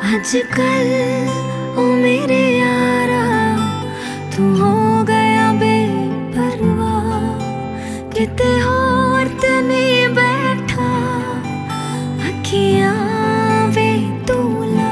आजकल ओ मेरे यारा तू हो गया बेपरवाह, किते होर ते नहीं बैठा अखियां वे तूला।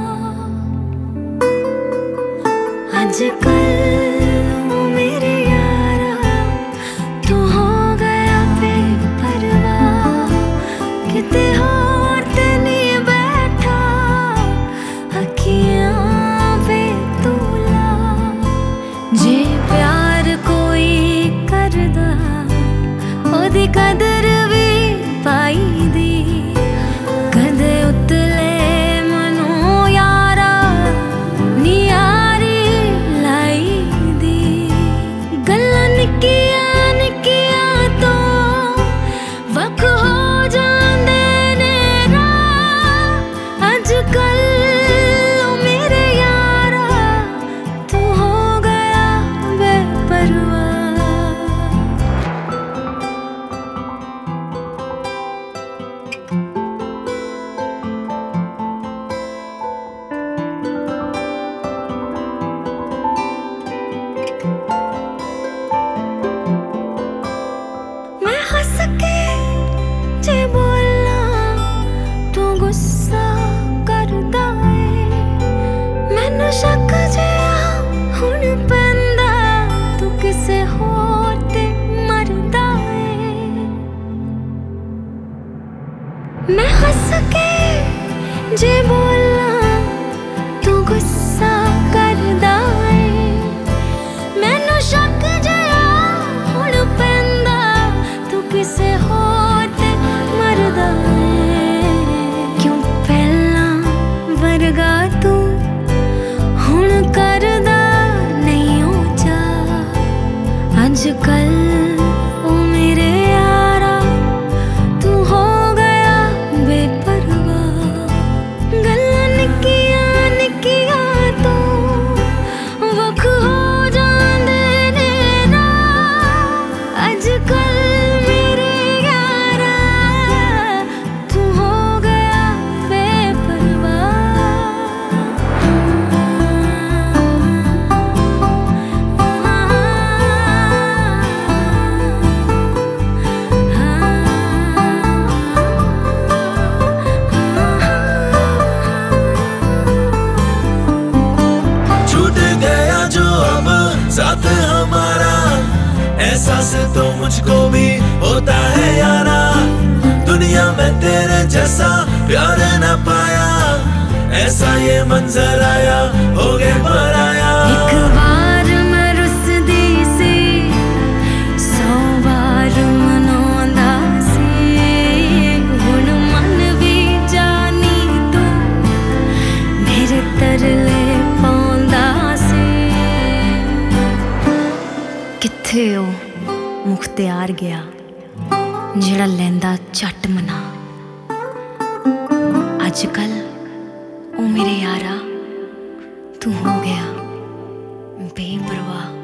आजकल ओ मेरे यारा तू हो गया बेपरवाह, किते होर ते नहीं बैठा अखियां वे तूला। जे प्यार कोई करदा ओदी कदर भी पाई दी, कदे उतले मनो यारा नियारी लाई दी। गल्लां निक्कियां निक्कियां तो वख हो जांदे ने राह। अजकल ओ मेरे यारा तू हो गया बेपरवाह। मैं हंस के जे बोला तू गुस्सा करदा है, मैनू शक जिहा हुण पैंदा तू किसे होर ते मरदा है। मैं हंस के जे बोला तू गुस्सा करदा है, मैनू शक जिहा हुण पैंदा तू किसे होर ते मरदा है। क्यों पहलां वर्गा तू हुण करदा नहीं हो जा। अजकल ओ मेरे यारा तू हो गया बेपरवाह। गल्लां निक्कियां निक्कियां तो वख हो जांदे ने राह। अजकल मेरे यारा तू हो गया छूट गया जो अब साथ हमारा, एहसास तो मुझको भी होता है यारा। दुनिया में तेरे जैसा प्यार न पाया, ऐसा ये मंजर आया हो गए पराया। एक बार मैं रुसदी सी, 100 बार मनाउंदा सी। हुण मन भी जानी तू मेरे तरले पाउंदा सी। किथे ओ मुख्तियार गया जेड़ा लैंदा झट मना। अजकल ओ मेरे यारा तू हो गया बेपरवाह।